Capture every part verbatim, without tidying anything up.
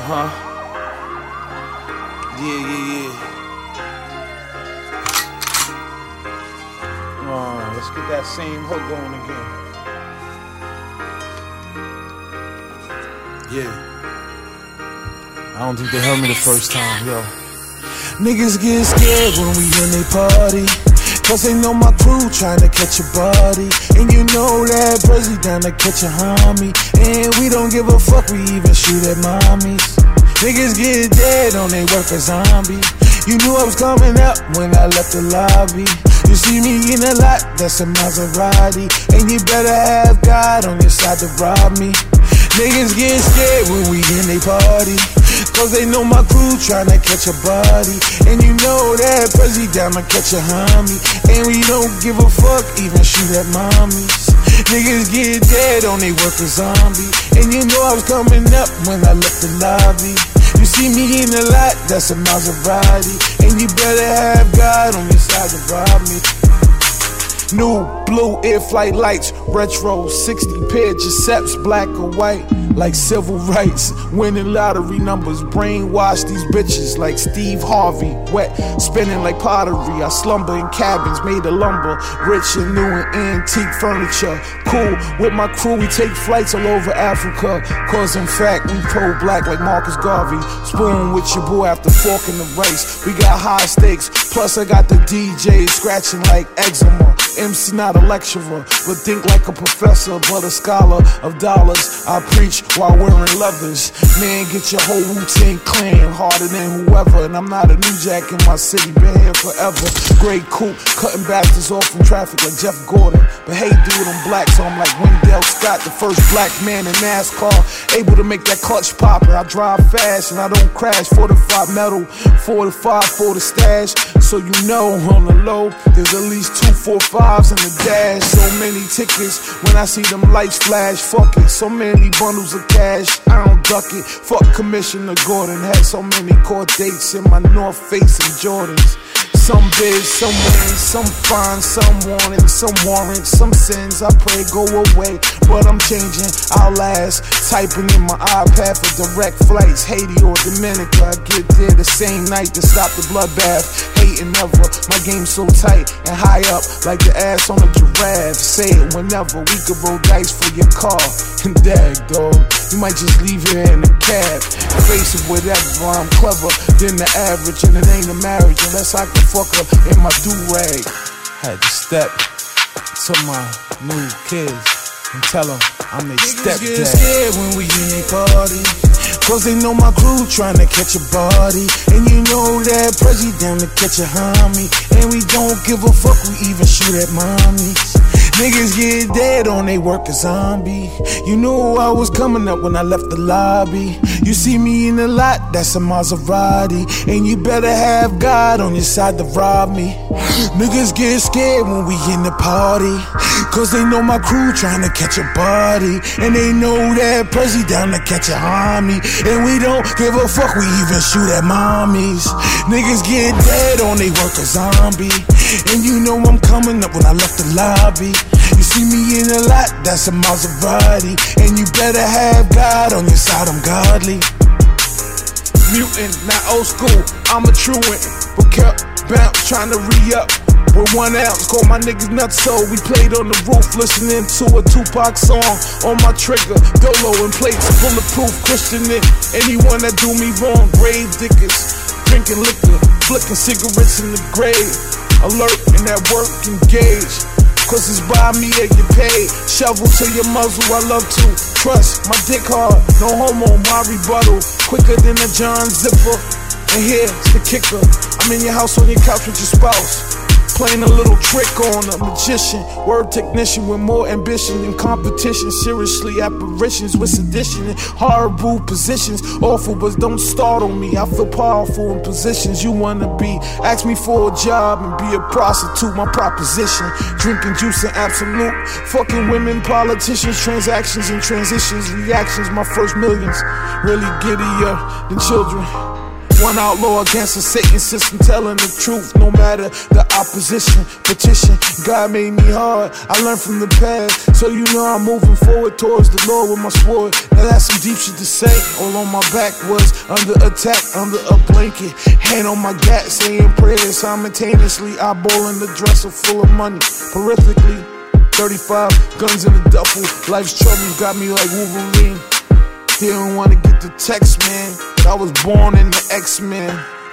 Uh-huh. Yeah, yeah, yeah. Uh, let's get that same hook going again. Yeah. I don't think they heard me the first time, yo. Niggas get scared when we in they party, cause they know my crew tryna catch a body. And you know that Brizzy down to catch a homie. And we don't give a fuck, we even shoot at mommies. Niggas get dead on they work a zombie. You knew I was coming up when I left the lobby. You see me in a lot, that's a Maserati. And you better have God on your side to rob me. Niggas get scared when we in they party, cause they know my crew tryna catch a body. And you know that Brizzy down to catch a homie. And we don't give a fuck, even shoot at mommies. Niggas get dead on they work a zombie. And you know I was coming up when I left the lobby. You see me in a lot, that's a Maserati. And you better have God on your side to rob me. New blue air flight lights, retro sixty pair Giuseppe's, black or white, like civil rights. Winning lottery numbers, brainwash these bitches like Steve Harvey. Wet, spinning like pottery. I slumber in cabins made of lumber, rich and new and antique furniture. Cool with my crew, we take flights all over Africa, cause in fact we pro-black like Marcus Garvey. Spoon with your boy after forking the rice. We got high stakes, plus I got the D J scratching like eczema. M C not a lecturer, but think like a professor, but a scholar of dollars. I preach while wearing leathers. Man, get your whole Wu-Tang clan harder than whoever. And I'm not a new jack in my city, been here forever. Grey coupe, cutting bastards off from traffic like Jeff Gordon. But hey dude, I'm black, so I'm like Wendell Scott, the first black man in NASCAR, able to make that clutch pop. And I drive fast and I don't crash. Fortified metal, fortified for the stash. So you know on the low, there's at least two, four, fives in the dash. So many tickets when I see them lights flash. Fuck it, so many bundles of cash, I don't duck it. Fuck Commissioner Gordon, had so many court dates in my North Face and Jordans. Some big, some win, some fine, some wanted, some warrant, some sins I pray go away, but I'm changing, I'll last. Typing in my iPad for direct flights, Haiti or Dominica. I get there the same night to stop the bloodbath. Hating never, my game so tight and high up like the ass on a giraffe. Say it whenever, we could roll dice for your car. And dag, dog, you might just leave here in a cab. Face it whatever, I'm clever than the average, and it ain't a marriage unless I can fuck her in my do-rag. Had to step to my new kids and tell them I'm their stepdad. Niggas get scared when we in they party, cause they know my crew tryna catch a body. And you know that Brizzy down to catch a homie. And we don't give a fuck, we even shoot at mommies. Niggas get dead on they work a zombie. You knew I was coming up when I left the lobby. You see me in a lot, that's a Maserati. And you better have God on your side to rob me. Niggas get scared when we in the party, cause they know my crew tryna catch a body. And they know that Brizzy down to catch a homie. And we don't give a fuck, we even shoot at mommies. Niggas get dead on they work a zombie. And you know I'm coming up when I left the lobby. You see me in a lot, that's a Maserati. And you better have God on your side, I'm godly. Mutant, not old school, I'm a truant, but kept bounce, trying to re-up with one ounce. Call my niggas nuts, so we played on the roof, listening to a Tupac song on my trigger. Dolo and plates, bulletproof, Christian it. Anyone that do me wrong, grave diggers, drinking liquor, flicking cigarettes in the grave. Alert in that work, engage, cause it's by me they get paid. Shovel to your muzzle, I love to trust my dick hard, no homo, my rebuttal quicker than a John Zipper. And here's the kicker, I'm in your house on your couch with your spouse, playing a little trick on a magician, word technician with more ambition than competition. Seriously, apparitions with sedition and horrible positions. Awful, but don't start on me. I feel powerful in positions you wanna be. Ask me for a job and be a prostitute, my proposition. Drinking juice and absolute, fucking women, politicians, transactions and transitions, reactions. My first millions, really giddier than children. one outlaw against a Satan system, telling the truth no matter the opposition. Petition, God made me hard, I learned from the past, so you know I'm moving forward towards the Lord with my sword. Now that's some deep shit to say. All on my back was under attack, under a blanket, hand on my gat, saying prayers simultaneously, eyeballing the dresser full of money. Horrifically, thirty-five guns in the duffel, life's trouble got me like Wolverine. Didn't want to get the text, man, but I was born in the X-Men.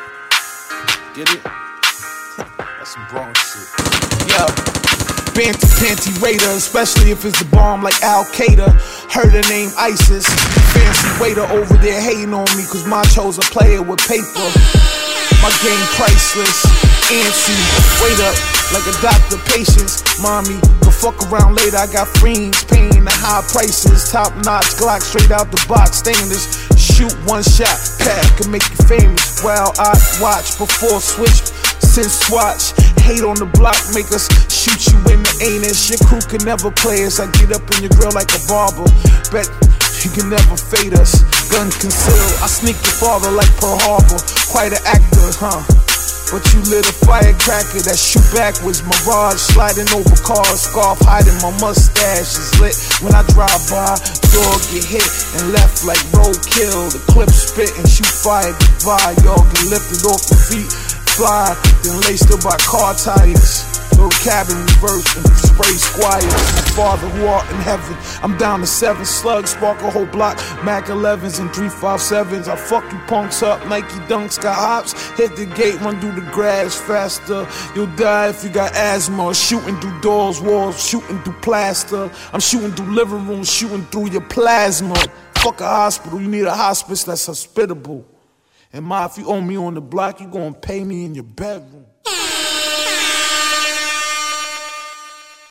Get it? That's some Bronx shit. Yo, Banty Panty Raider, especially if it's the bomb like Al-Qaeda. Heard the name ISIS. Fancy waiter over there hating on me, cause my chose a player with paper. My game priceless. Antsy, wait up, like a doctor, patience. Mommy, go fuck around later, I got friends paying the high prices. Top notch Glock straight out the box, stainless. Shoot one shot, pack can make you famous. While I watch before switch, since swatch. Hate on the block, make us shoot you in the anus. Your crew can never play us, I get up in your grill like a barber. Bet you can never fade us. Gun concealed, I sneak your father like Pearl Harbor. Quite an actor, huh? But you lit a firecracker that shoot backwards. Mirage sliding over cars, scarf hiding my mustache is lit. When I drive by, dog get hit and left like roadkill. The clip spit and shoot fire goodbye. Y'all get lifted off your feet, fly, then laced up by car tires. Little cabin reverse and spray squires. My father who art in heaven, I'm down to seven slugs, spark a whole block, Mac elevens and three five sevens. I fuck you punks up, Nike dunks got hops. Hit the gate, run through the grass faster. You'll die if you got asthma. Shooting through doors, walls, shooting through plaster. I'm shooting through living rooms, shooting through your plasma. Fuck a hospital, you need a hospice that's hospitable. And ma, if you owe me on the block, you gonna pay me in your bedroom.